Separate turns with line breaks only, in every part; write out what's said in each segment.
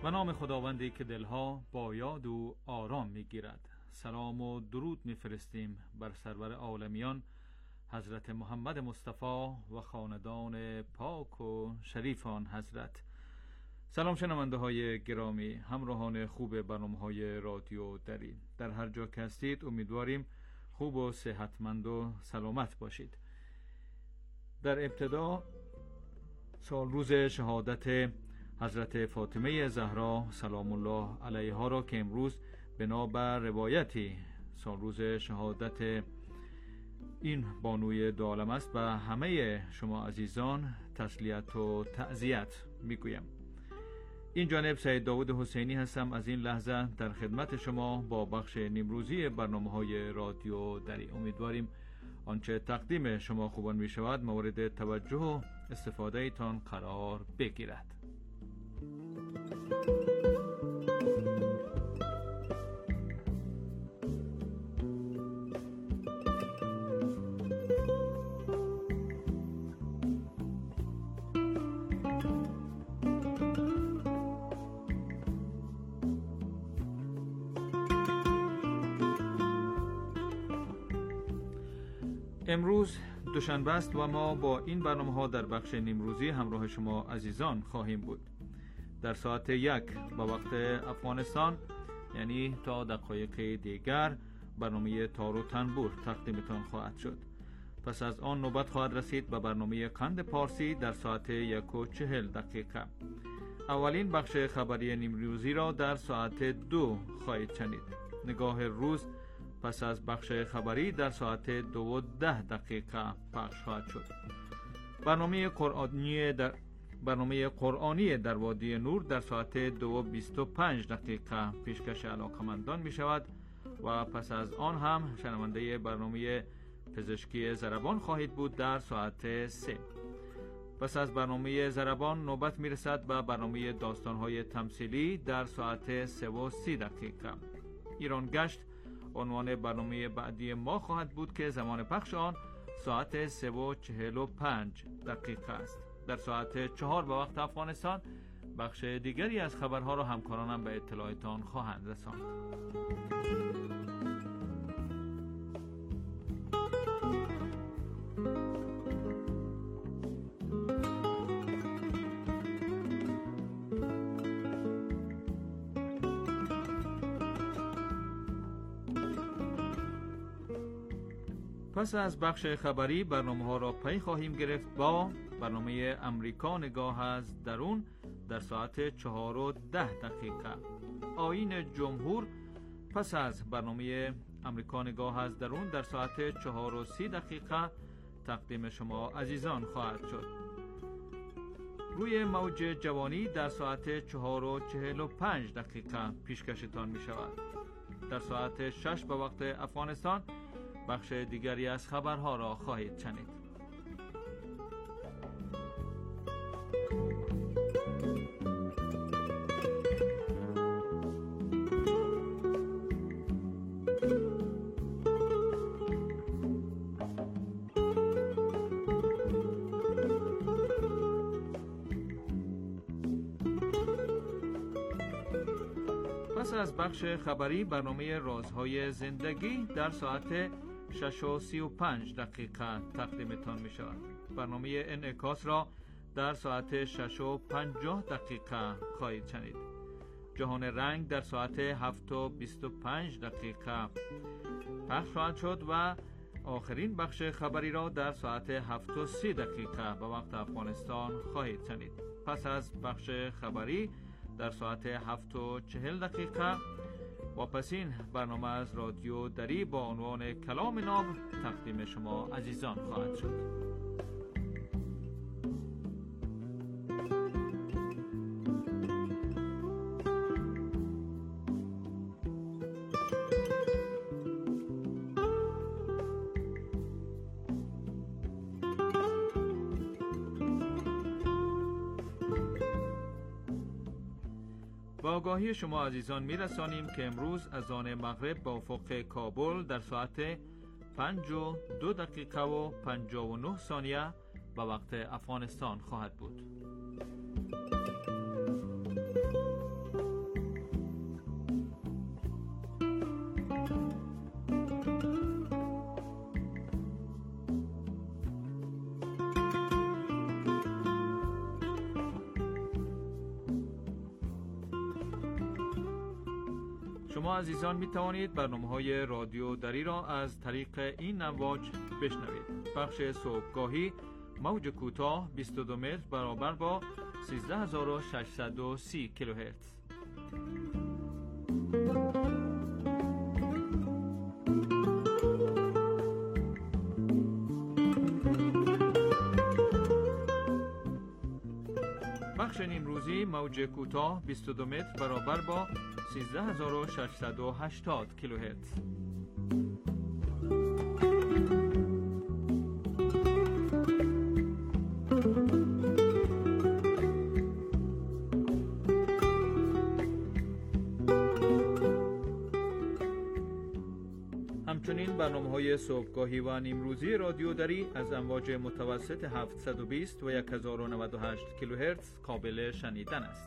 و نام خداوندی که دلها با یاد و آرام میگیرد. سلام و درود میفرستیم بر سرور عالمیان حضرت محمد مصطفی و خاندان پاک و شریف آن حضرت. سلام شنونده های گرامی، همراهان خوب برنامه‌های رادیو دری، در هر جا که هستید امیدواریم خوب و صحتمند و سلامت باشید. در ابتدا سال روز شهادت حضرت فاطمه زهرا سلام الله علیها را که امروز بنابر روایتی سال روز شهادت این بانوی دو عالم است، به همه شما عزیزان تسلیت و تعزیت میگویم. این جانب سید داود حسینی هستم. از این لحظه در خدمت شما با بخش نیمروزی برنامه‌های رادیو دری. امیدواریم آنچه تقدیم شما خوبان می شود مورد توجه و استفاده ایتان قرار بگیرد. امروز دوشنبه است و ما با این برنامه ها در بخش نیمروزی همراه شما عزیزان خواهیم بود. در ساعت 1 با وقت افغانستان، یعنی تا دقایق دیگر، برنامه تار و تنبور تقدیمتان خواهد شد. پس از آن نوبت خواهد رسید به برنامه قند پارسی در ساعت 1:40. اولین بخش خبری نیمروزی را در ساعت 2 خواهید شنید. نگاه روز پس از بخش خبری در ساعت 2:10 پخش خواهد شد. برنامه قرآنی در وادی نور در ساعت 2:25 پیشکش علاقمندان می شود و پس از آن هم شنونده برنامه پزشکی ضربان خواهید بود در ساعت 3. پس از برنامه ضربان نوبت می رسد به برنامه داستان‌های تمثیلی در ساعت 3:30. ایران گشت عنوان برنامه بعدی ما خواهد بود که زمان پخش آن ساعت 3:45 است. در ساعت 4 به وقت افغانستان بخش دیگری از خبرها را همکارانم به اطلاعتان خواهند رساند. پس از بخش خبری برنامه ها را پی خواهیم گرفت با برنامه امریکا نگاه از درون در ساعت 4:10. آیین جمهور پس از برنامه امریکا نگاه از درون در ساعت 4:30 تقدیم شما عزیزان خواهد شد. روی موج جوانی در ساعت 4:45 پیشکشتان می شود. در ساعت 6 به وقت افغانستان بخش دیگری از خبرها را خواهید شنید. پس از بخش خبری برنامه رازهای زندگی در ساعت 6:35 تقدیمتان می شود. برنامه انعکاس را در ساعت 6:50 خواهید شنید. جهان رنگ در ساعت 7:25 پخش خواهد شد و آخرین بخش خبری را در ساعت 7:30 به وقت افغانستان خواهید شنید. پس از بخش خبری در ساعت 7:40 واپسین برنامه از رادیو دری با عنوان کلام ناب تقدیم شما عزیزان خواهد شد. با آگاهی شما عزیزان میرسانیم که امروز از آن مغرب با افق کابل در ساعت 5:02:59 به وقت افغانستان خواهد بود. شما عزیزان می توانید برنامه‌های رادیو دری را از طریق این امواج بشنوید. بخش صبحگاهی موج کوتاه 22 متر برابر با 13630 کیلوهرتز. بخش نیمروزی موج کوتاه 22 متر برابر با 13680 کیلوهرتز. همچنین برنامه‌های صبحگاهی و نیمروزی رادیو دری از امواج متوسط 720 و 1098 کیلوهرتز قابل شنیدن است.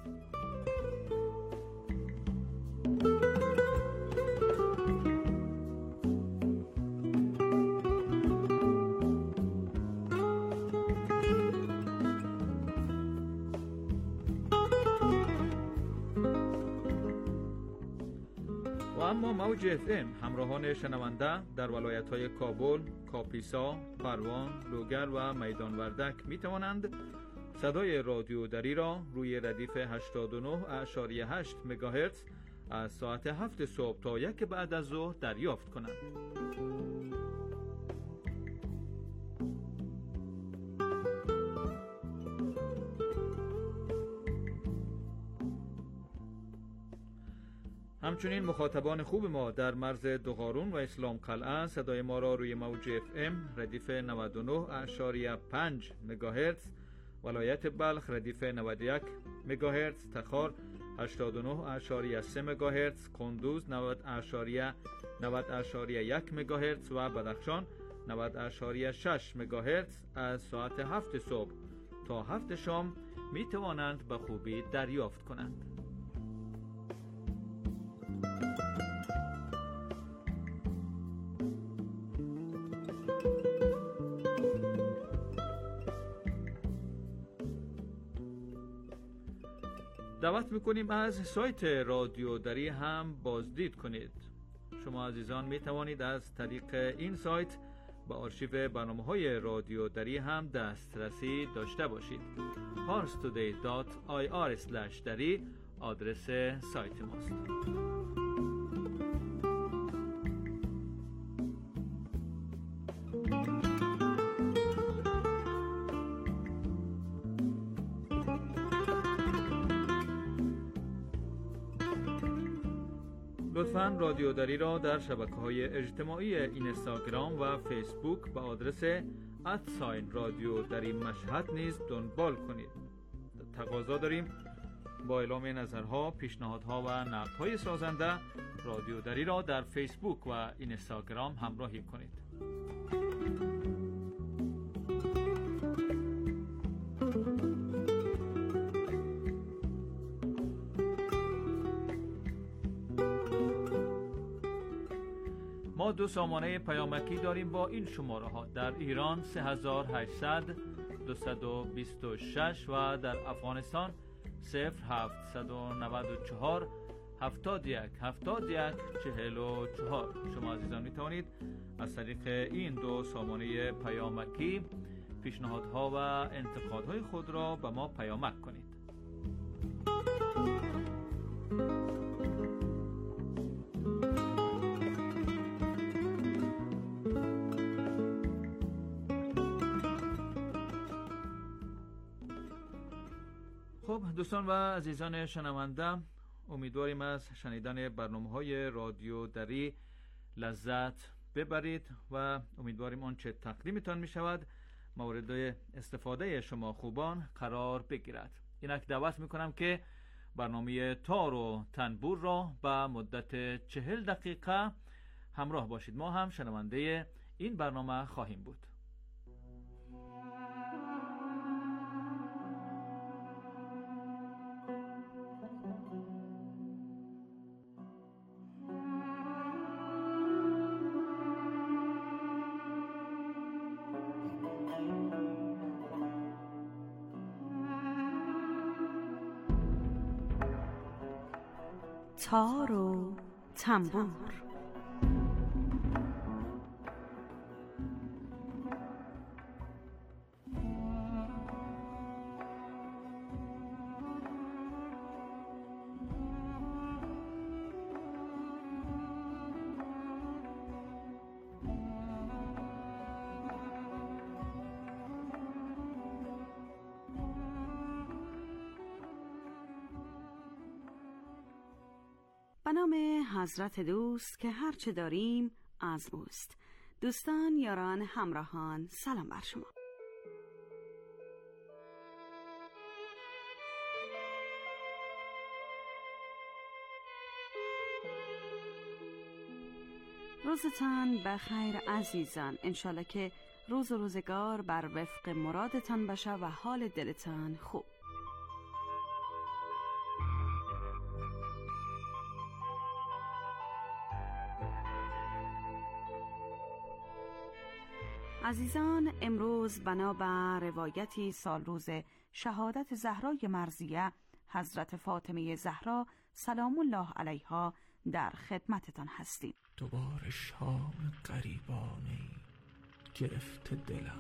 و اما موج FM همراهان شنونده در ولایت‌های کابل، کاپیسا، پروان، لوگر و میدان وردک می توانند صدای رادیو دری را روی ردیف 89.8 مگاهرتز از ساعت 7 صبح تا 1 بعد از ظهر دریافت کنند. همچنین مخاطبان خوب ما در مرز دوغارون و اسلام قلعه صدای ما را روی موج FM ردیف 99.5 مگاهرتز، ولایت بلخ ردیف 91 مگاهرتز، تخار 89.3 مگاهرتز، کندوز 90.1 مگاهرتز و بدخشان 90.6 مگاهرتز از ساعت 7 صبح تا 7 شام می توانند به خوبی دریافت کنند. دعوت میکنیم از سایت رادیو دری هم بازدید کنید. شما عزیزان می توانید از طریق این سایت به آرشیو برنامه‌های رادیو دری هم دسترسی داشته باشید. parstoday.ir/dari آدرس سایت ماست. لطفاً رادیو دری را در شبکه‌های اجتماعی اینستاگرام و فیسبوک به آدرس @رادیو دری مشهد نیز دنبال کنید. تقاضا داریم با اعلام نظرها، پیشنهادها و نقدهای سازنده رادیو دری را در فیسبوک و اینستاگرام همراهی کنید. ما 2 سامانه پیامکی داریم با این شماره ها: در ایران 3800 226 و در افغانستان 0794 71 71 44. شما عزیزان می توانید از طریق این 2 سامانه پیامکی پیشنهادها و انتقادهای خود را به ما پیامک کنید. خب دوستان و عزیزان شنونده، امیدواریم از شنیدن برنامه‌های رادیو دری لذت ببرید و امیدواریم آنچه تقدیمتان می شود مورد استفاده شما خوبان قرار بگیرد. اینک دعوت می کنم که برنامه تار و تنبور را به مدت 40 دقیقه همراه باشید. ما هم شنونده این برنامه خواهیم بود.
تار و تنبور. به نام حضرت دوست که هرچه داریم از اوست. دوستان، یاران، همراهان، سلام بر شما. روزتان بخیر عزیزان. انشالله که روز و روزگار بر وفق مرادتان باشه و حال دلتان خوب. عزیزان، امروز بنابر روایتی سالروز شهادت زهرای مرضیه حضرت فاطمه زهرا سلام الله علیها در خدمتتان هستیم.
دوباره شام غریبانه‌ای گرفته دلم،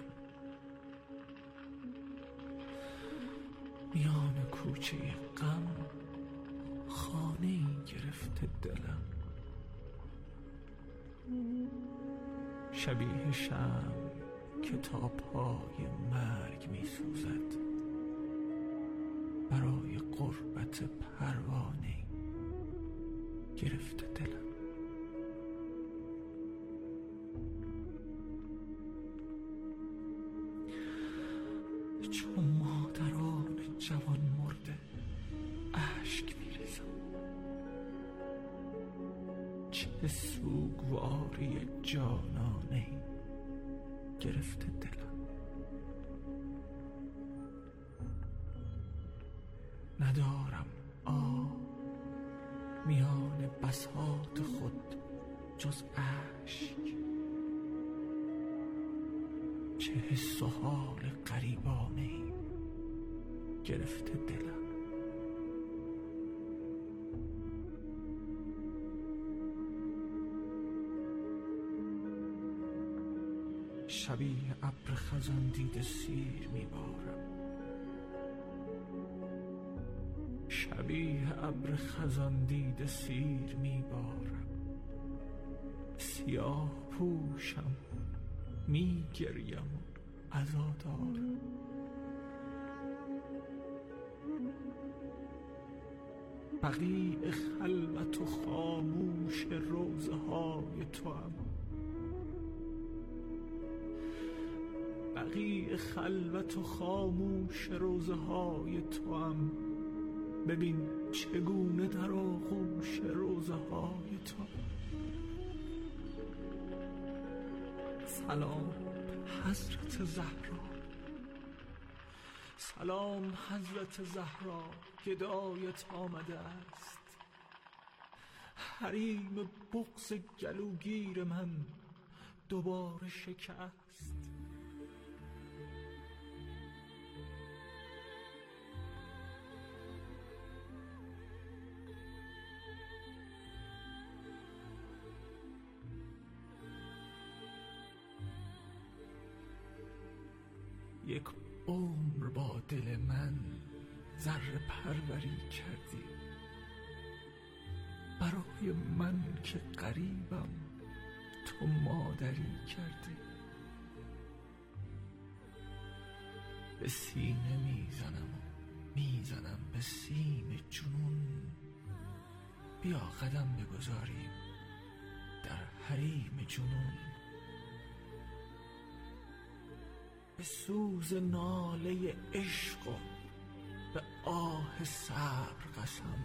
میان کوچه غم خانه‌ای گرفته دلم، شبیه شمع که تا پای مرگ می سوزد، برای قربت پروانه گرفته دلم. چون مادران جوان مرده اشک می ریزم، چه سوگواری جانانه گرفته دلم. ندارم میان بساط خود جز اشک، چه حس و حال غریبانه گرفته دلم. شبیه ابر خزان دیده سیر میبارم، شبیه ابر خزان دیده سیر میبارم، سیاه پوشم میگریم و عزادارم. بقیع خلوت و خاموش روزه های توام، بقیع خلوت و خاموش روزه های توام، ببین چگونه در آغوش روزه های تو. سلام حضرت زهرا، سلام حضرت زهرا، گدایت آمده است. حریم بغض گلوگیر من دوباره شکست. یک عمر با دل من ذره پروری کردی، برای من که غریبم تو مادری کردی. به سینه میزنم به سیم جنون، بیا قدم بگذاریم در حریم جنون. به سوز ناله عشق و به آه صبر قسم،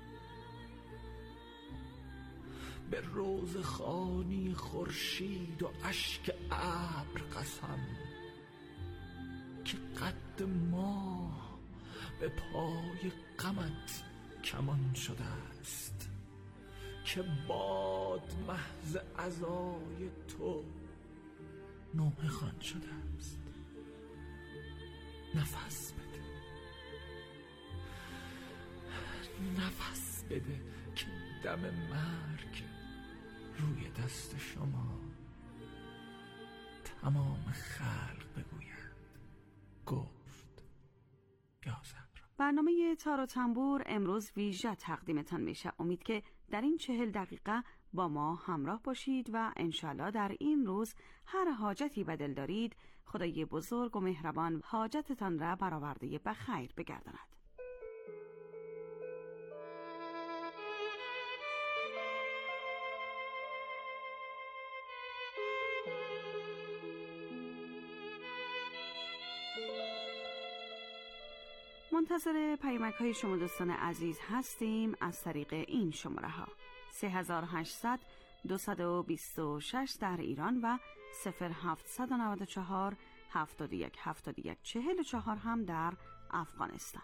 به روزخوانی خورشید و اشک ابر قسم، که قد ماه به پای غمت کمان شده است، که باد محض عزای تو نوحه خوان شده است. نفس بده، نفس بده که دم مرگ روی دست شما تمام خلق بگویند گفت یا زهرا.
برنامه تار و تنبور امروز ویژه تقدیمتان میشه. امید که در این 40 دقیقه با ما همراه باشید و انشالله در این روز هر حاجتی به دل دارید خدای بزرگ و مهربان حاجتتان را برآورده به خیر بگرداند. منتظر پیامک های شما دوستان عزیز هستیم از طریق این شماره ها 3800 226 در ایران و 0794 71 71 44 هم در افغانستان.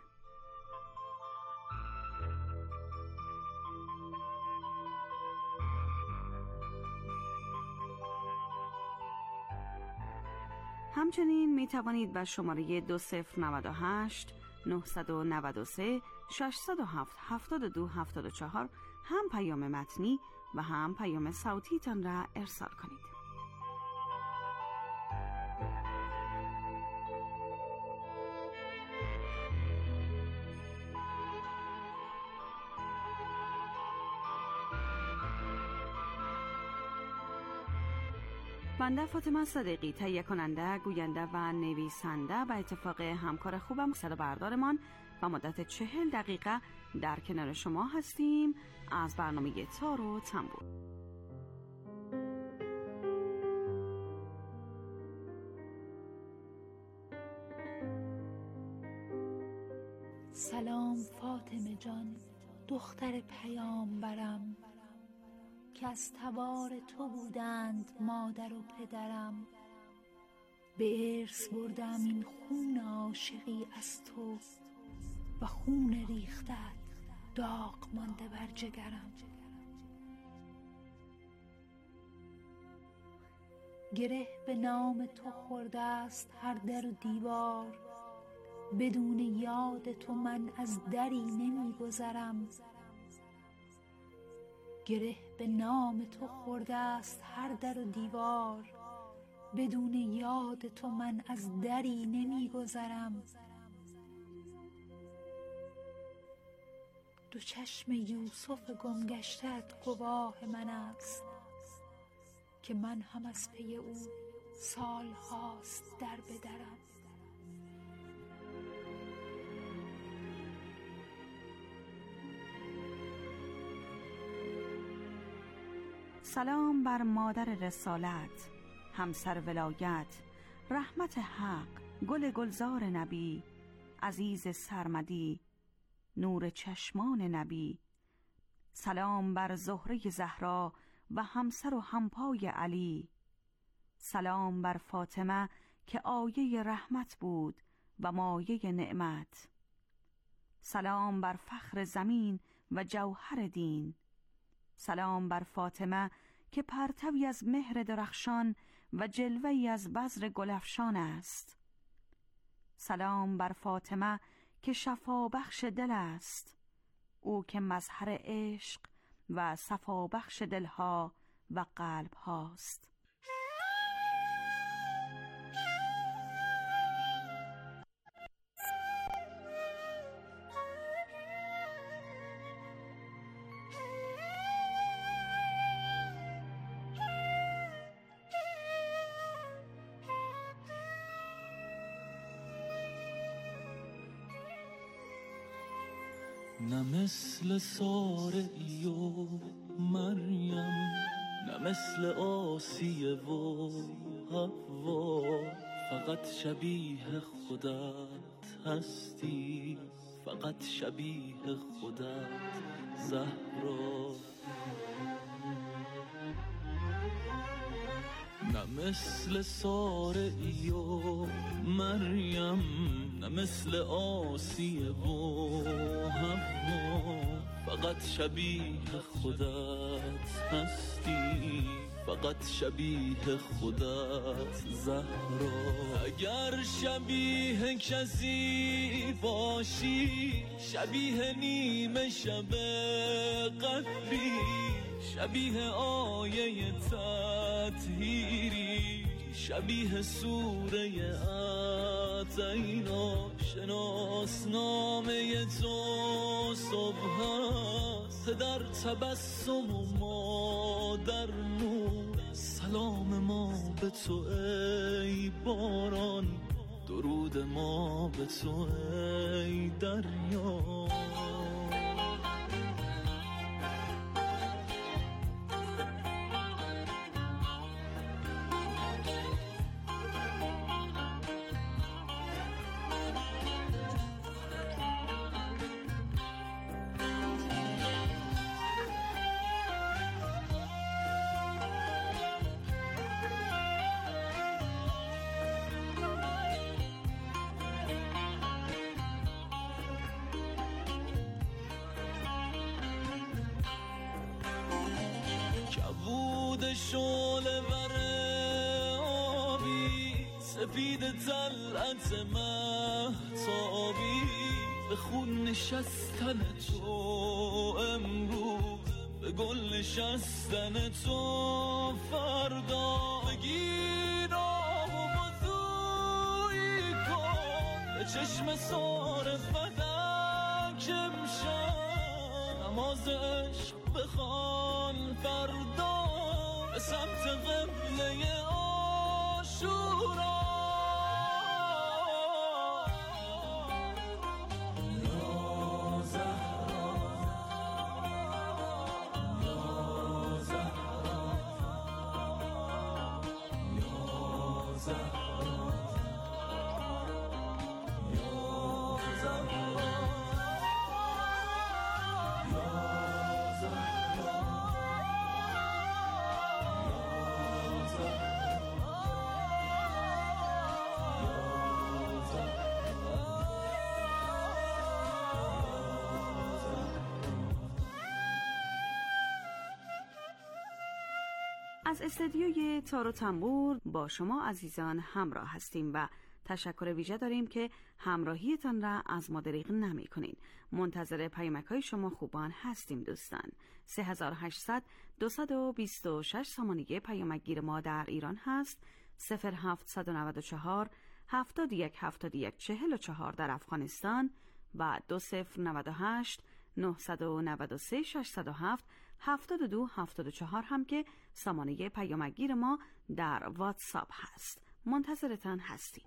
همچنین می توانید به شماره 2098 993 607 72 74 هم پیام متنی و هم پیام صوتی تان را ارسال کنید. بنده فاطمه صدیقی تهیه کننده، گوینده و نویسنده به اتفاق همکار خوبم صدا بردارمان و مدت 40 دقیقه در کنار شما هستیم از برنامه تار و تنبور.
سلام فاطمه جان، دختر پیامبرم که از تبار تو بودند مادر و پدرم. به ارث بردم این خون عاشقی از تو و خون ریختت داغ مانده بر جگرم. گره به نام تو خورده است هر در و دیوار، بدون یاد تو من از دری نمی گذرم. گره به نام تو خورده است هر در و دیوار، بدون یاد تو من از دری نمی گذرم. دو چشم یوسف گمگشتت گواه من است که من هم از پی او سال هاست در بدرم.
سلام بر مادر رسالت، همسر ولایت، رحمت حق، گل گلزار نبی، عزیز سرمدی، نور چشمان نبی. سلام بر زهره زهرا و همسر و همپای علی. سلام بر فاطمه که آیه رحمت بود و مایه نعمت. سلام بر فخر زمین و جوهر دین. سلام بر فاطمه که پرتوی از مهر درخشان و جلوه‌ای از بذر گلفشان است. سلام بر فاطمه که شفا بخش دل است، او که مظهر عشق و صفا بخش دلها و قلب هاست.
نه مثل سارعی و مریم، نه مثل آسیه و حوا، فقط شبیه خودت هستی، فقط شبیه خودت زهرا. نه مثل سارعی و مریم، نه مثل آسیه و حوا، فقط شبیه خودت هستی، فقط شبیه خودت زهرا. اگر شبیه کسی باشی، شبیه نیمه شب قدری، شبیه آیه تطهیری، شبیه سوره اعطینا. شناسنامه تو صبح است، در تبسم و ما در نور. سلام ما به تو ای باران، درود ما به تو ای دریا. شعله ور آبی، سفید طلعت مهتابی، به خون نشستن تو امروز، به گل نشستن تو فردا. بگیر آب و بازویی کن، به چشم سار فلک امشب، نماز عشق بخوان فردا، به سمت قبله عاشورا. یا زهرا، یا زهرا، یا زهرا، یا زهرا.
از استدیوی تار و تنبور با شما عزیزان همراه هستیم و تشکر ویژه داریم که همراهیتان را از ما دریغ نمی کنین. منتظر پیامک‌های شما خوبان هستیم دوستان. 3800 226 سامانه پیامکگیر ما در ایران هست. 0794 71 71 44 در افغانستان و 2098 993 607 72 74 هم که سامانه پیامکگیر ما در واتساپ هست. منتظرتان هستیم.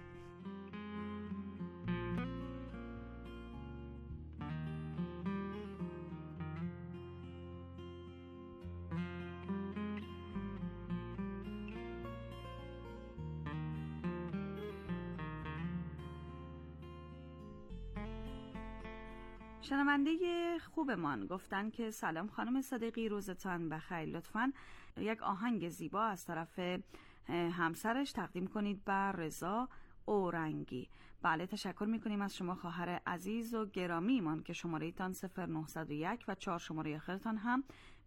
شنونده خوبمان گفتن که سلام خانم صادقی، روزتان بخیر. لطفاً یک آهنگ زیبا از طرف همسرش تقدیم کنید بر رضا اورنگی. بله، تشکر میکنیم از شما خواهر عزیز و گرامیمان که شماره ایتان 0901 و 4 شماره آخرتان هم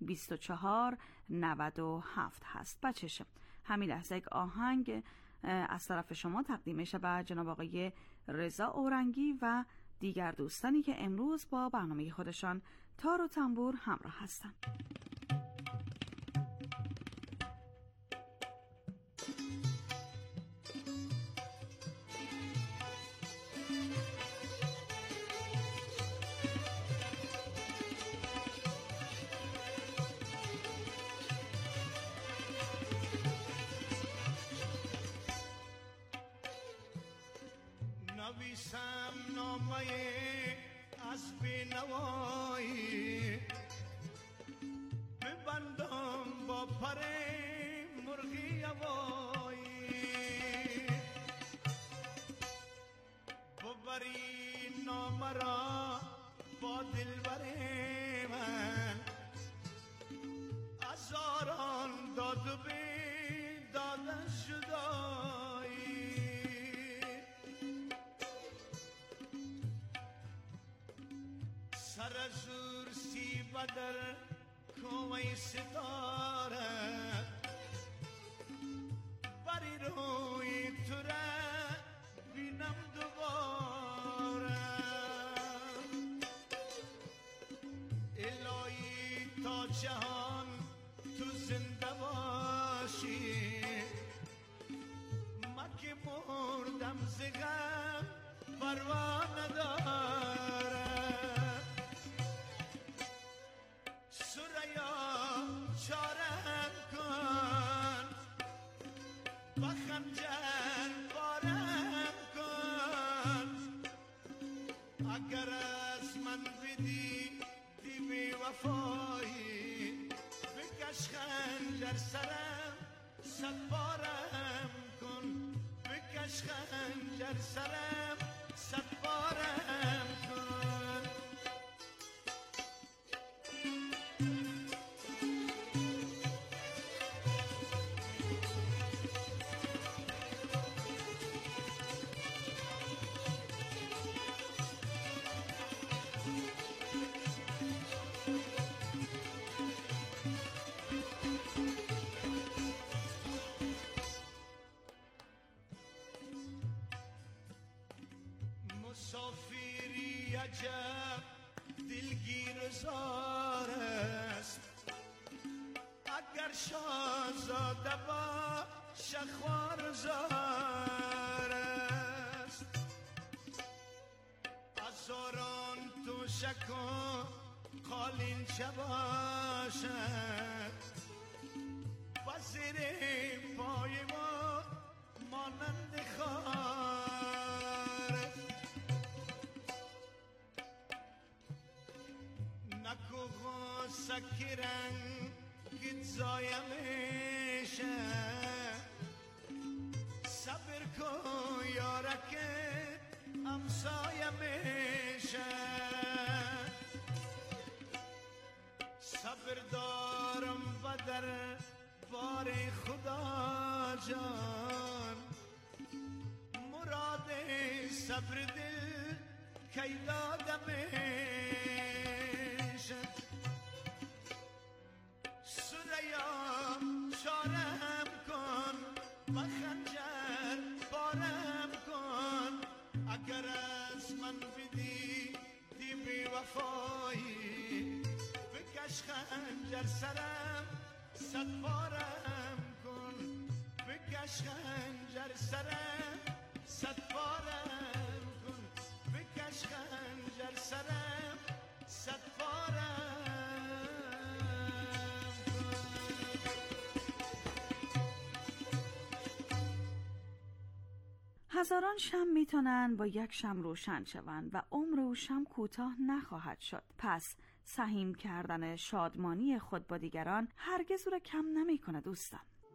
2497 هست. بچه‌شم همین لحظه یک آهنگ از طرف شما تقدیم میشه به جناب آقای رضا اورنگی و دیگر دوستانی که امروز با برنامه خودشان تار و تنبور همراه هستند.
نویسم نامه از بینوایی، ببندم با پر مرغی هوایی، ببری نامه را با دلبر من، هزاران داد و بیداد شدایی. سر زور سی بدر کوی ستاره، بری روی تو را بینم دوباره. الهی تا جهان تو زنده باشی، من که مردم ز غم پروا نداره. سریا چارم کن، با خنجر بارم کن، اگر از من بدی دی بی وفایی، بکش خنجر سرم صد بارم کن، بکش خنجر سرم صد بارم کن. مسافری عجب دلگیر زار است، اگر شاهزاده با شخوار زار است. هزاران توشک و قالین چه باشد، وزیر پای ما مانند خار. نکو غصه که رنگت زایم میشه، صبر کن یارکت همسایه میشه. صبر دارم و در بار خدا جان، مراد صبر دل کی داده میشه. سریا چارم کن، و خنجر بارم کن، اگر از من بدی دی بی وفایی، بکش خنجر سرم صد بارم کن، بکش خنجر سرم صد بارم کن، بکش خنجر سرم صد بارم کن.
هزاران شمع میتونن با یک شمع روشن شوند و عمر او شمع کوتاه نخواهد شد. پس سهیم کردن شادمانی خود با دیگران هرگز او را کم نمیکنه دوستان.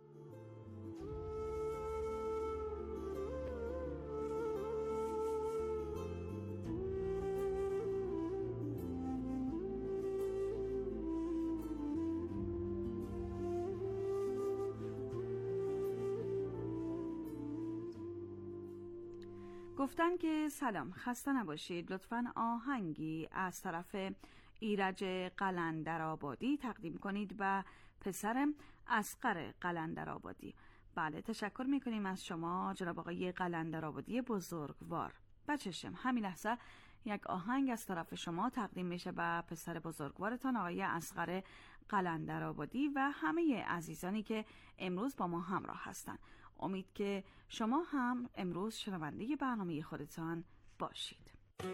گفتن که سلام، خسته نباشید، لطفاً آهنگی از طرف ایرج قلندرآبادی تقدیم کنید و پسرم اصغر قلندرآبادی. بله، تشکر میکنیم از شما جناب آقای قلندرآبادی بزرگوار. بچشم همین لحظه یک آهنگ از طرف شما تقدیم میشه و پسر بزرگوارتان آقای اصغر قلندرآبادی و همه عزیزانی که امروز با ما همراه هستند. امید که شما هم امروز شنونده برنامه خودتان باشید.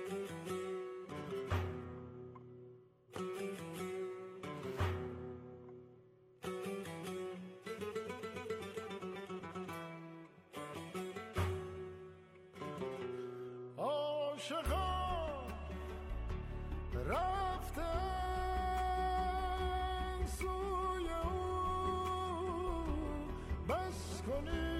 عاشقان رفتن سوی او، بس کنید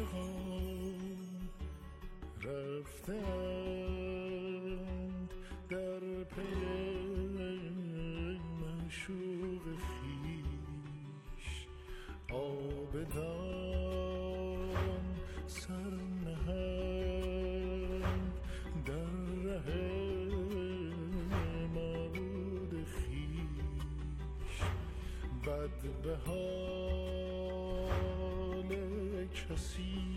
رفتند در کسی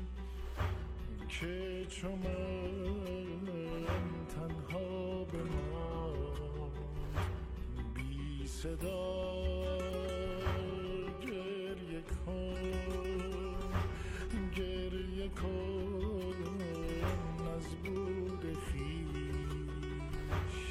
که چو من تنها بماند بی صدا گریه کن از بود خویش.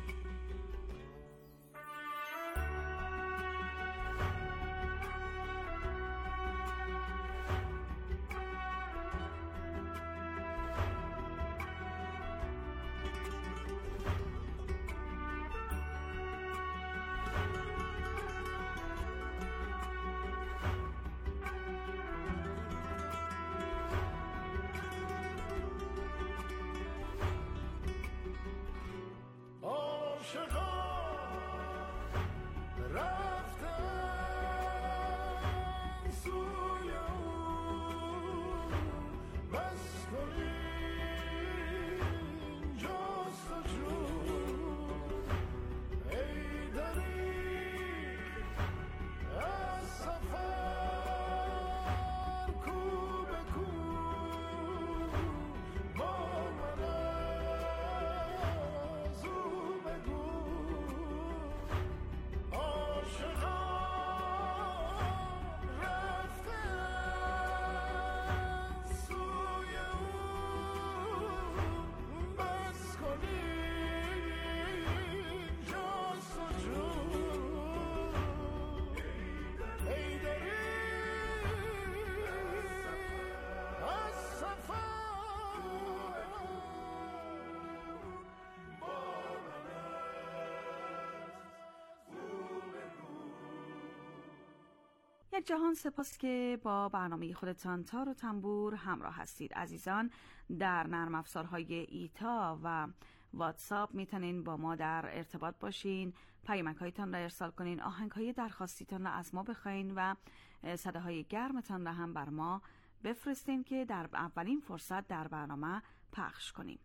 یک جهان سپاس که با برنامه خودتان تار و تنبور همراه هستید. عزیزان، در نرم افزارهای ایتا و واتساپ میتونین با ما در ارتباط باشین، پیامک‌هایتان را ارسال کنین، آهنگ‌های درخواستیتان را از ما بخواین و صداهای گرمتان را هم بر ما بفرستین که در اولین فرصت در برنامه پخش کنیم.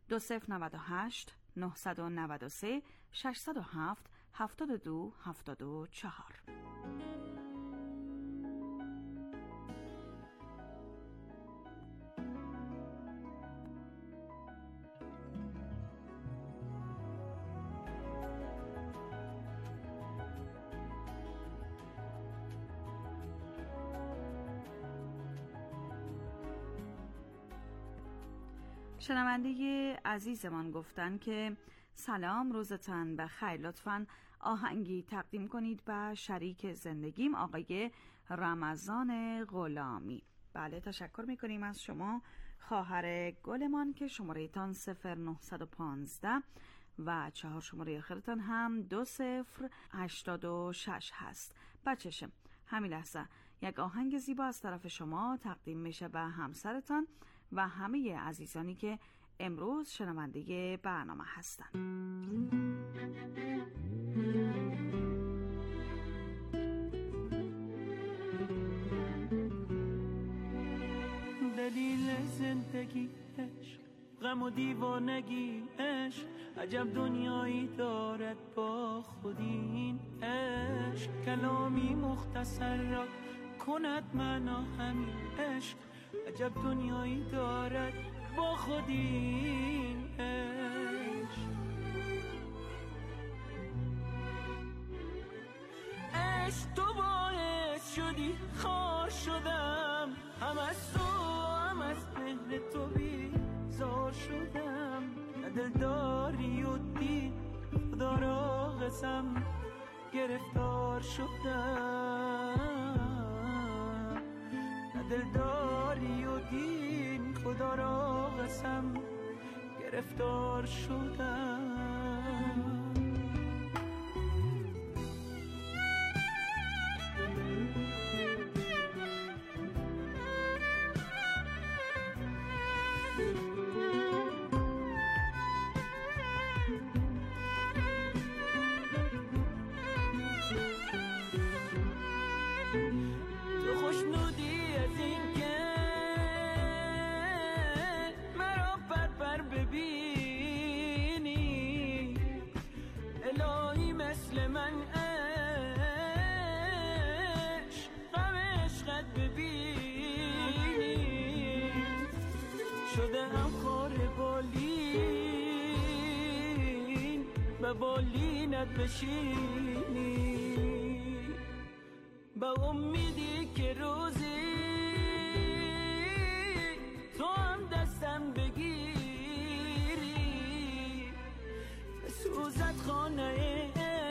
2098 993 607 72 74. شنونده عزیزمان گفتن که سلام، روزتان بخیر، لطفاً آهنگی تقدیم کنید به شریک زندگیم آقای رمضان غلامی. بله، تشکر میکنیم از شما خواهر گلمان که شماره تان 0915 و 4 شماره آخرتان هم 2086 هست. بچشم همین لحظه یک آهنگ زیبا از طرف شما تقدیم میشه به همسرتان و همه عزیزانی که امروز شنونده برنامه هستند.
دلیل زندگی عشق، غم و دیوانگی عشق، عجب دنیایی دارد با خودین عشق. کلامی مختصر را کند معنا همین عشق، عجب دنیایی دارد با خودین عشق. عشق تو باعث شدی خار شدم، هم از تو هم از مهر تو بیزار شدم. نه دلداری و دین خدا را قسم گرفتار شدم. نه دلداری و دین خدا را قسم گرفتار شدم. بالینت بشینی، با امیدی که روزی تو هم دستم بگیری، بسوزد خانه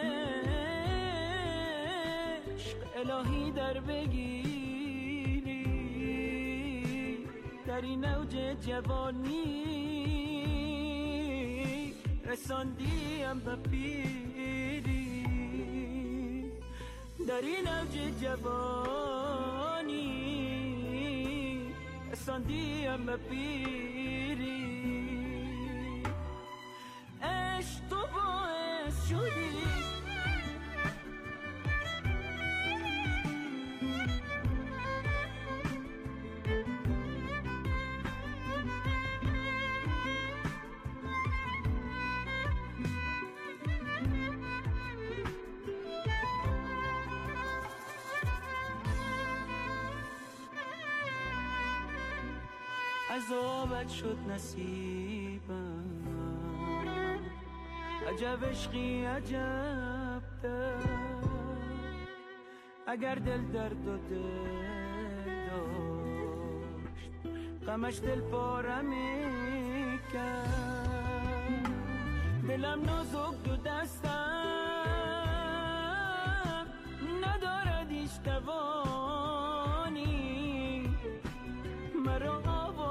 عشق الهی در بگیری، در این اوج جوانی رساندیم به پیری، در این اوج جوانی رساندیم به پیری، عشق تو باعث شدی عذابت شد نصیبم، عجب عشقی عجب درد، اگر دل درد و دل داشت غمش دل پاره میکرد، دلم نازک دو دستم ندارد هیچ توانی، مرا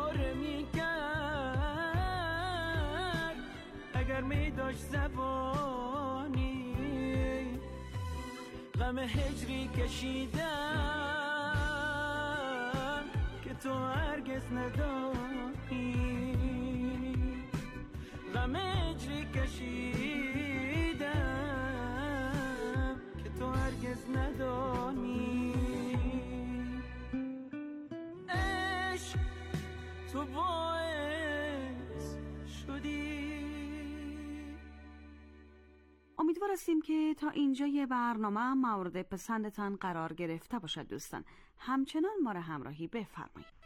می داشت زبانی، غم هجری کشیدم که تو هرگز ندانی، غم هجری کشیدم که تو هرگز ندانی، عشق تو باعث شدی.
امیدوار هستیم که تا اینجای برنامه مورد پسندتان قرار گرفته باشد دوستان. همچنان ما را همراهی بفرمایید.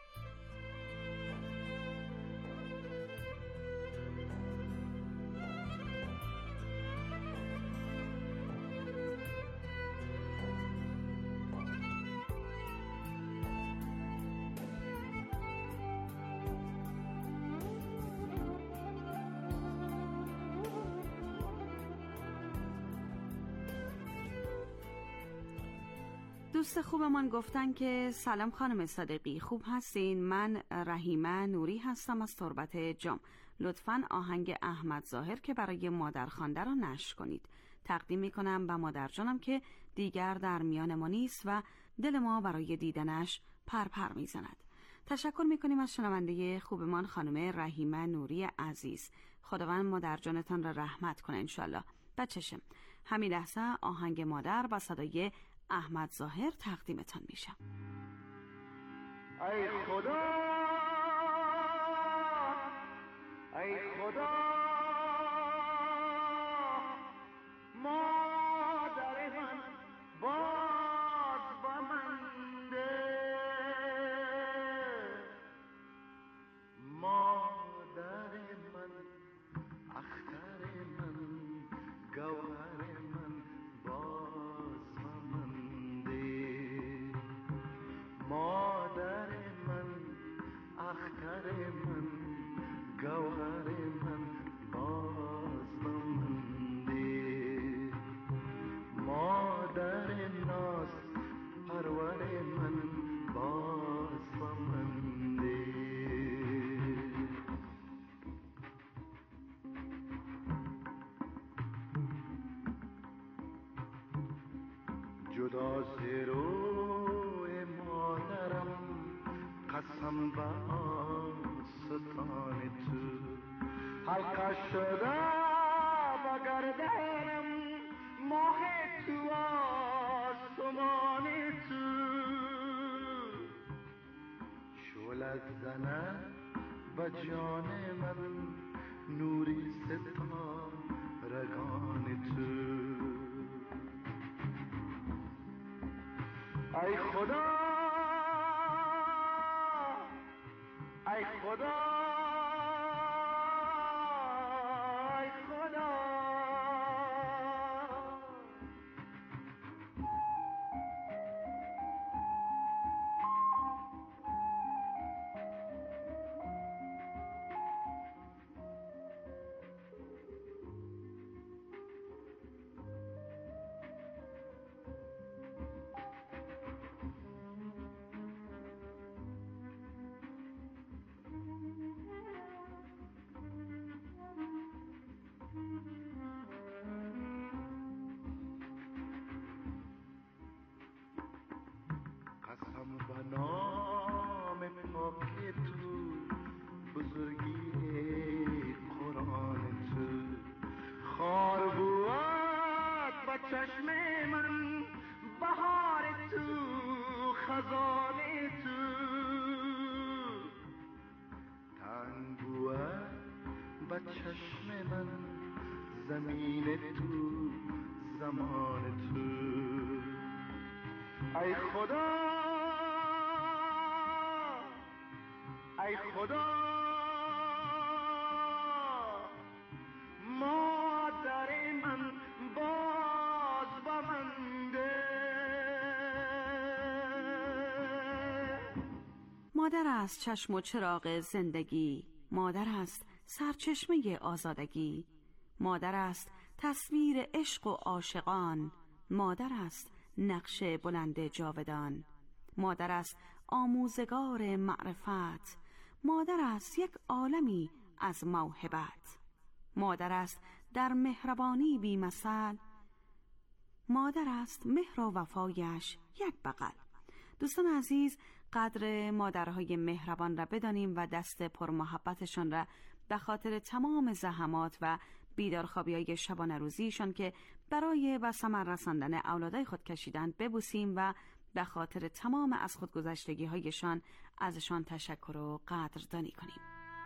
دوست خوبمان گفتن که سلام خانم صادقی، خوب هستین؟ من رحیمه نوری هستم از تربت جام. لطفاً آهنگ احمد ظاهر که برای مادر خوانده را نشر کنید. تقدیم میکنم به مادر جانم که دیگر در میان ما نیست و دل ما برای دیدنش پرپر میزند. تشکر میکنیم از شنونده خوبمان خانم رحیمه نوری عزیز. خداوند مادر جانتان را رحمت کنه انشالله. بچشم همین لحظه آهنگ مادر با صدای احمد ظاهر تقدیمتان میشم.
ای خدا ای خدا مادر من باز با من ده، مادر من اختر من گوهر من باز با من ده، مادر من اختر من گوهر من باز با من ده، مادر ناز پرور من باز با من ده. جدا ز روی مادرم قسم به آستان تو، حلقه شده با گردنم ماه تو آسمان تو، شعلت زند به جان من نوری ستارگان تو. ای خدا ای خدا ای خدا خدا مادر من باز با من
مادر است چشم و چراغ زندگی، مادر است سرچشمه آزادگی، مادر است تصویر عشق و عاشقان، مادر است نقش بلند جاودان، مادر است آموزگار معرفت، مادر است یک عالمی از موهبت، مادر است در مهربانی بی مثل، مادر است مهر و وفایش یک بغل. دوستان عزیز، قدر مادرهای مهربان را بدانیم و دست پر محبتشان را به خاطر تمام زحمات و بیدارخوابی‌های شبانه روزیشان که برای به ثمر رساندن اولادای خود کشیدند ببوسیم و به خاطر تمام از خودگذشتگی‌هایشان ازشان تشکر و قدردانی کنیم.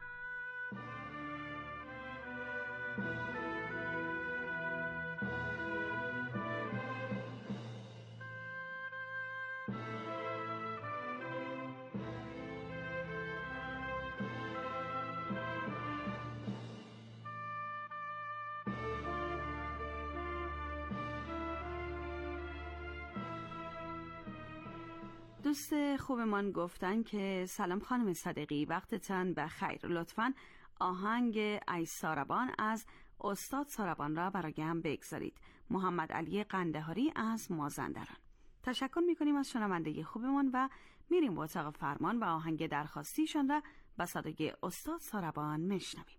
دوست خوبمان گفتن که سلام خانم صدیقی، وقتتان بخیر، لطفاً آهنگ ای ساربان از استاد ساربان را برایم بگذارید. محمد علی قندهاری از مازندران. تشکر میکنیم از شنونده خوبمان و میریم با اتاق فرمان و آهنگ درخواستیشان را با صدای استاد ساربان میشنویم.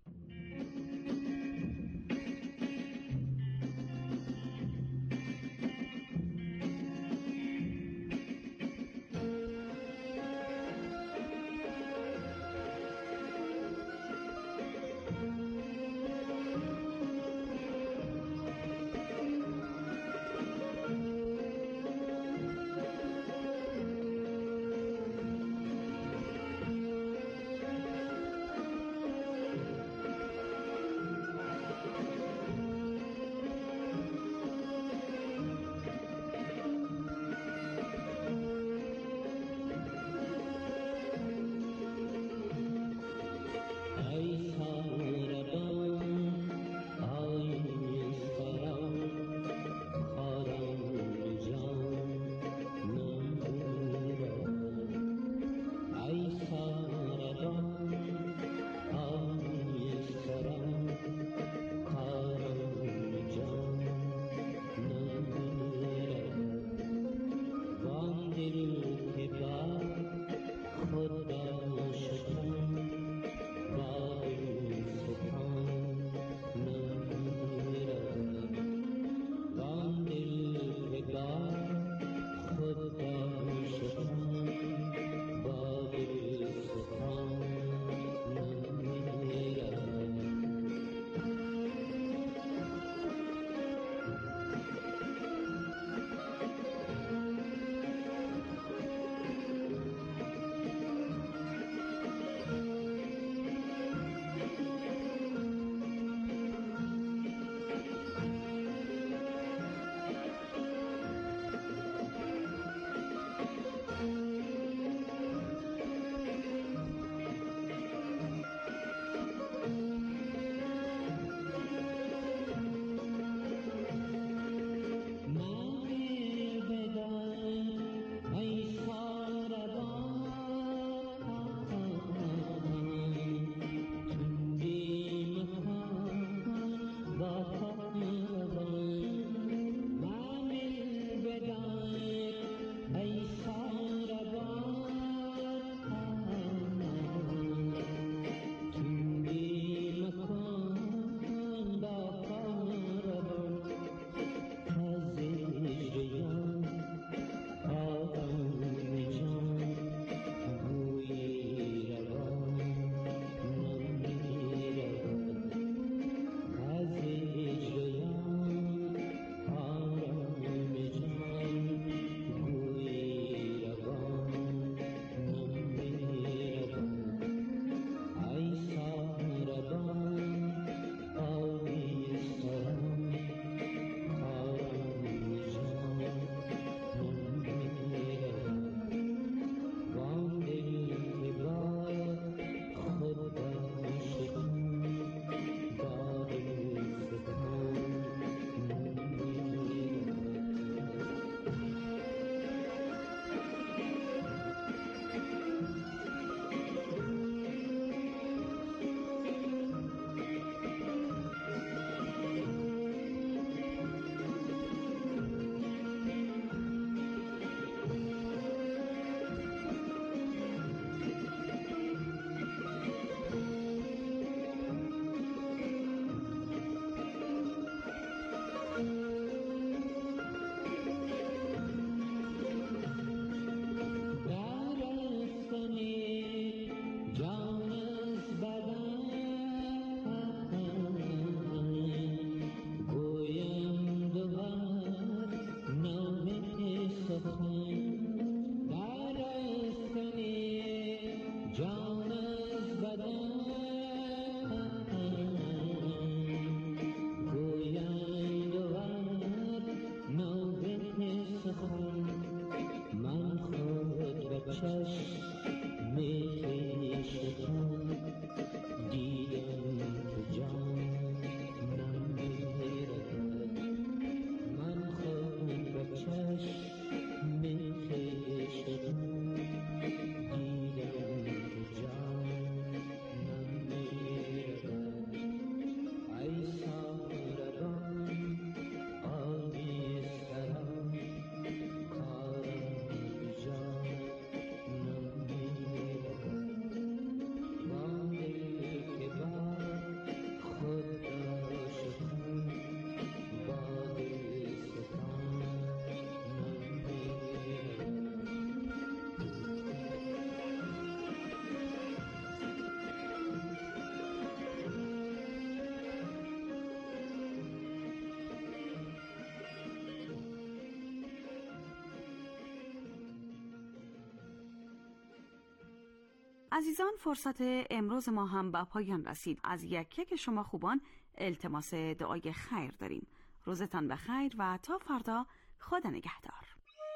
چشم خویشتن دیدم که جانم میرود. من خود به چشم خویشتن دیدم که جانم میرود. ای ساربان آبی سرم کارم به جانم میرود. باده که با خود عاشقان باده ستانم میرود.
عزیزان، فرصت امروز ما هم به پایان رسید. از یک شما خوبان التماس دعای خیر داریم. روزتان بخیر و تا فردا خدا نگهدار.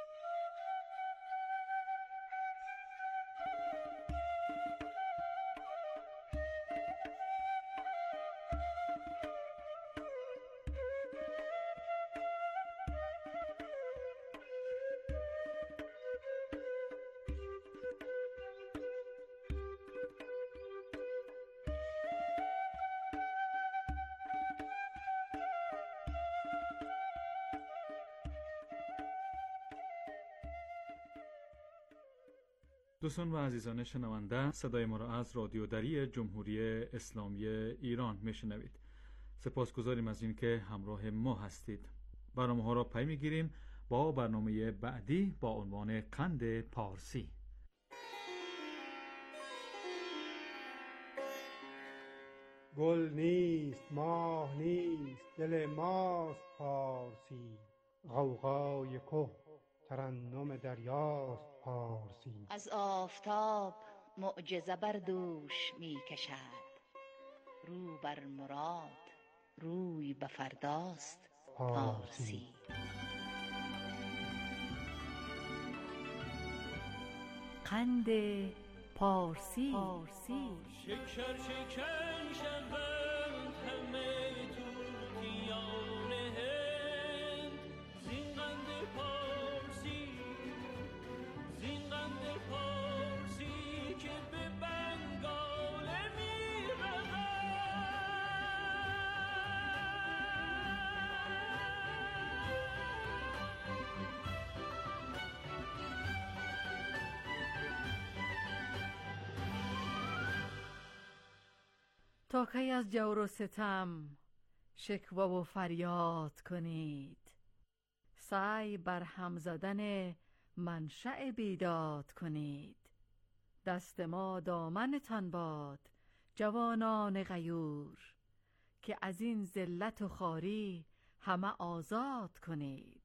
دوستان و عزیزان شنونده، صدای ما را از رادیو دری جمهوری اسلامی ایران میشنوید. سپاسگزاریم از اینکه همراه ما هستید. برنامه ها را پی میگیریم با برنامه بعدی با عنوان قند پارسی.
گل نیست، ماه نیست، دل ماست پارسی. غوغای که ترنم دریاست پارسی.
از آفتاب معجزه بر دوش می کشد، رو بر مراد روی به فرداست پارسی.
قند پارسی.
شکر شکن شوند همه توتیان هند، زین قند پارسی، زین قند پارسی که به بنگال می رود.
تا کی از جور و ستم شکوه و فریاد کنید؟ سعی بر هم زدن منشأ بیداد کنید. دست ما دامنتان باد جوانان غیور، که از این ذلت و خواری همه آزاد کنید.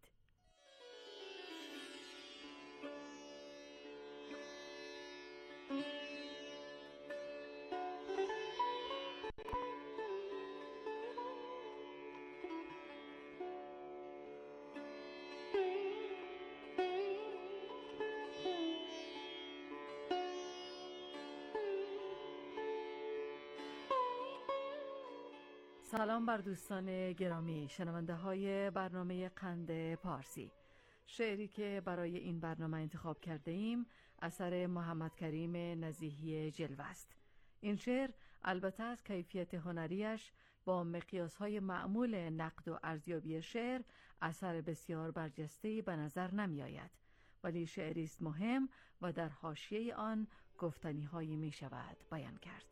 سلام بر دوستان گرامی شنونده های برنامه قند پارسی. شعری که برای این برنامه انتخاب کرده ایم اثر محمد کریم نزیهی جلوه است. این شعر البته از کیفیت هنریش با مقیاس‌های معمول نقد و ارزیابی شعر اثر بسیار برجسته‌ای به نظر نمی آید، ولی شعری است مهم و در حاشیه آن گفتنی‌هایی می شود بیان کرد.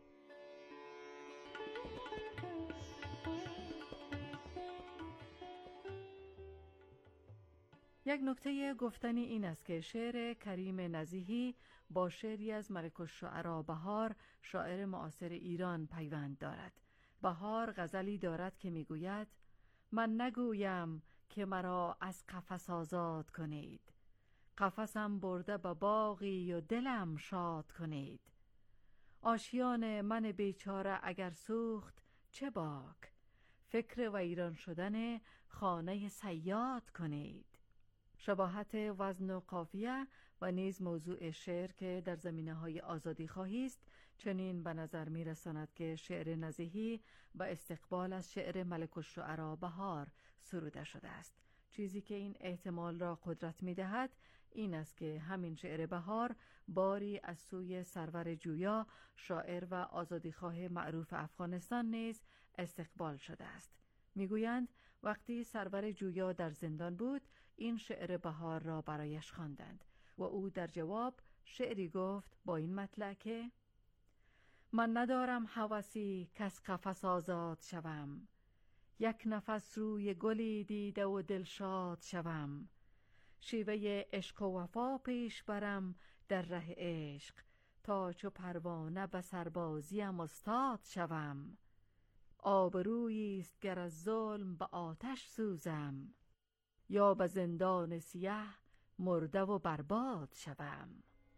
یک نکته گفتنی این است که شعر کریم نزیهی با شعری از ملک الشعراء بهار شاعر معاصر ایران پیوند دارد. بهار غزلی دارد که میگوید: من نگویم که مرا از قفس آزاد کنید، قفسم برده به باغی و دلم شاد کنید. آشیان من بیچاره اگر سوخت چه باک، فکر ویران شدن خانه صیاد کنید. شباهت وزن و قافیه و نیز موضوع شعر که در زمینه‌های آزادی خواهی است چنین به نظر می‌رساند که شعر نزیهی به استقبال از شعر ملک الشعراء بهار سروده شده است. چیزی که این احتمال را قدرت می‌دهد این است که همین شعر بهار باری از سوی سرور جویا شاعر و آزادیخواه معروف افغانستان نیز استقبال شده است. میگویند وقتی سرور جویا در زندان بود این شعر بهار را برایش خواندند و او در جواب شعری گفت با این مطلع که من ندارم هوسی کس قفس آزاد شوم، یک نفس روی گلی دیده و دلشاد شوم، شیوه عشق و وفا پیش برم در ره عشق، تا چو پروانه به سربازیم استاد شوم، آبرویی است گر از ظلم به آتش سوزم، یا به زندان سیه مرده و برباد شوم.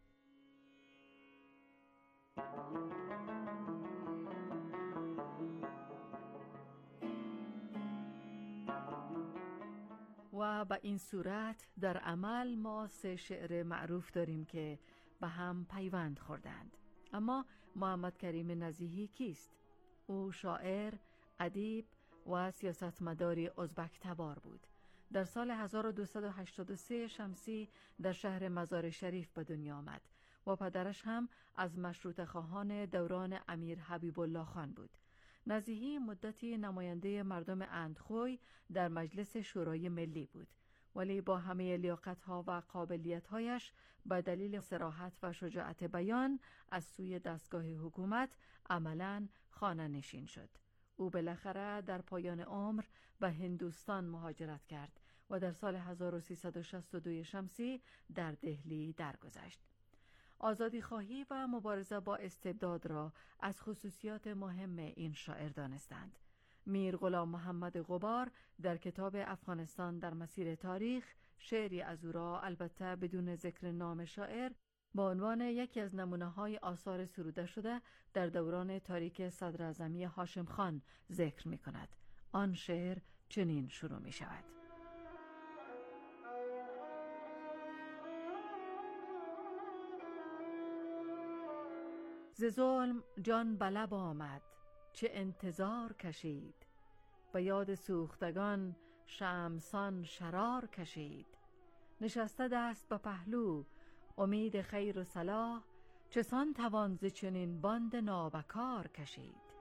و به این صورت در عمل ما 3 شعر معروف داریم که به هم پیوند خوردند. اما محمد کریم نزیهی کیست؟ او شاعر، ادیب و سیاستمداری ازبک تبار بود. در سال 1283 شمسی در شهر مزار شریف به دنیا آمد و پدرش هم از مشروطه خواهان دوران امیر حبیب الله خان بود. نزیهی مدتی نماینده مردم اندخوی در مجلس شورای ملی بود، ولی با همه لیاقت‌ها و قابلیت‌هایش به دلیل صراحت و شجاعت بیان از سوی دستگاه حکومت عملاً خانه نشین شد. او بالاخره در پایان عمر به هندوستان مهاجرت کرد و در سال 1362 شمسی در دهلی درگذشت. آزادی خواهی و مبارزه با استبداد را از خصوصیات مهم این شاعر دانستند. میر غلام محمد غبار در کتاب افغانستان در مسیر تاریخ شعری از او را البته بدون ذکر نام شاعر با عنوان یکی از نمونه‌های آثار سروده شده در دوران تاریک صدراعظمی هاشم خان ذکر می‌کند. آن شعر چنین شروع می‌شود: ز ظلم جان به لب آمد چه انتظار کشید، به یاد سوختگان شمسان شرار کشید، نشسته دست به پهلو امید خیر و صلاح، چسان توان ز چنین باند نابکار کشید.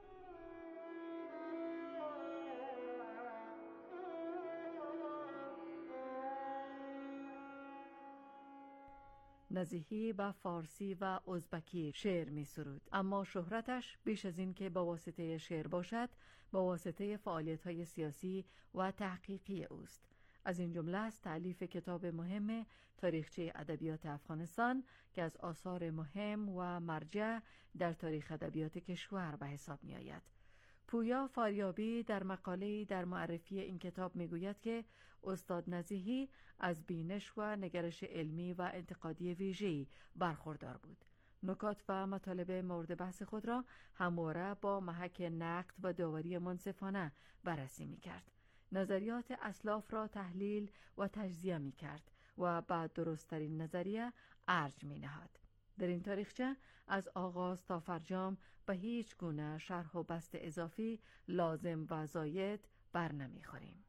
نزیهی به فارسی و ازبکی شعر می سرود، اما شهرتش بیش از این که با واسطه شعر باشد با واسطه فعالیت‌های سیاسی و تحقیقی اوست. از این جمله است تألیف کتاب مهم تاریخچه ادبیات افغانستان که از آثار مهم و مرجع در تاریخ ادبیات کشور به حساب می آید. پویا فاریابی در مقاله‌ای در معرفی این کتاب میگوید که استاد نزیهی از بینش و نگرش علمی و انتقادی ویژه‌ای برخوردار بود. نکات و مطالب مورد بحث خود را همواره با محک نقد و داوری منصفانه بررسی می‌کرد. نظریات اسلاف را تحلیل و تجزیه می‌کرد و بعد درست‌ترین نظریه ارج می‌نهاد. در این تاریخچه از آغاز تا فرجام به هیچ گونه شرح و بسط اضافی لازم و زاید بر نمیخوریم.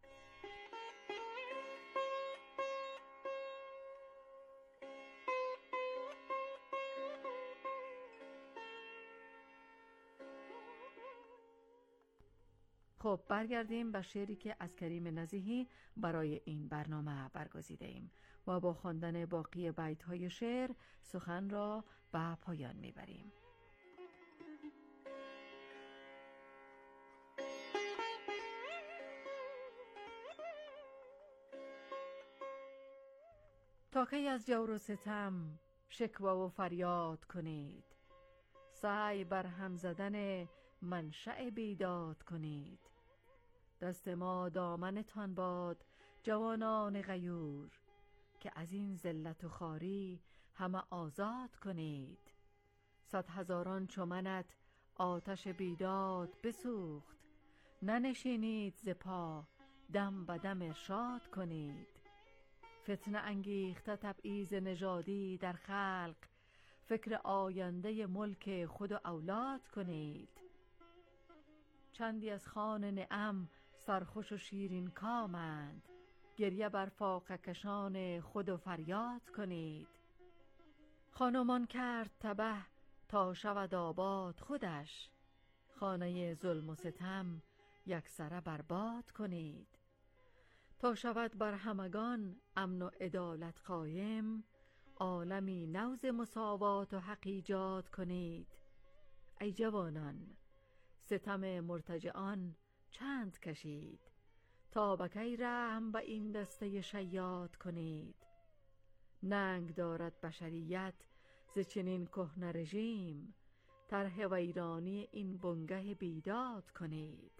خب برگردیم به شعری که از کریم نزیهی برای این برنامه برگزیده ایم و با خواندن باقی بیت‌های شعر سخن را به پایان میبریم. تا کی از جور و ستم شکوه و فریاد کنید، سعی بر هم زدن منشأ بیداد کنید. دست ما دامنتان باد جوانان غیور، که از این ذلت و خواری همه آزاد کنید. 100,000 چو منت آتش بیداد بسوخت، ننشینید ز پا دم به دم ارشاد کنید. فتنه انگیخته تبعیض نژادی در خلق، فکر آینده ملک خود و اولاد کنید. چندی از خوان نعم سرخوش و شیرین کامند، گریه بر فاقه کشان خود و فریاد کنید. خانمان کرد تبه تا شود آباد خودش، خانه ظلم و ستم یکسره برباد کنید. تا شود بر همگان امن و عدالت قایم، عالمی نوز مساوات و حق ایجاد کنید. ای جوانان، ستم مرتجعان چند کشید، تا بکی رحم به این دسته شیاد کنید. ننگ دارد بشریت ز چنین کهنه رژیم، طرح ویرانی این بنگه بیداد کنید.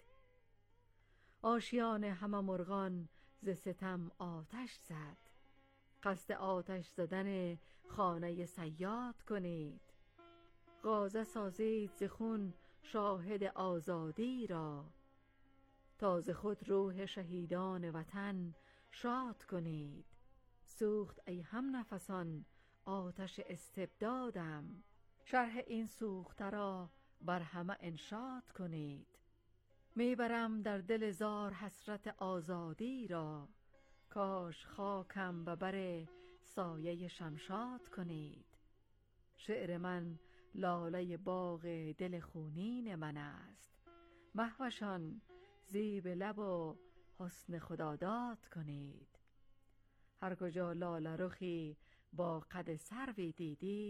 آشیان همه مرغان ز ستم آتش زد، قصد آتش زدن خانه صیاد کنید. غازه سازید ز خون شاهد آزادی را، تا ز خود روح شهیدان وطن شاد کنید. سوخت ای هم نفسان آتش استبدادم، شرح این سوخته را بر همه انشاد کنید. میبرم در دل زار حسرت آزادی را، کاش خاکم به بر سایه شمشاد کنید. شعر من لاله باغ دل خونین من است، مهوشان زیب لب و حسن خداداد کنید. هر کجا لاله رخی با قد سروی دیدی،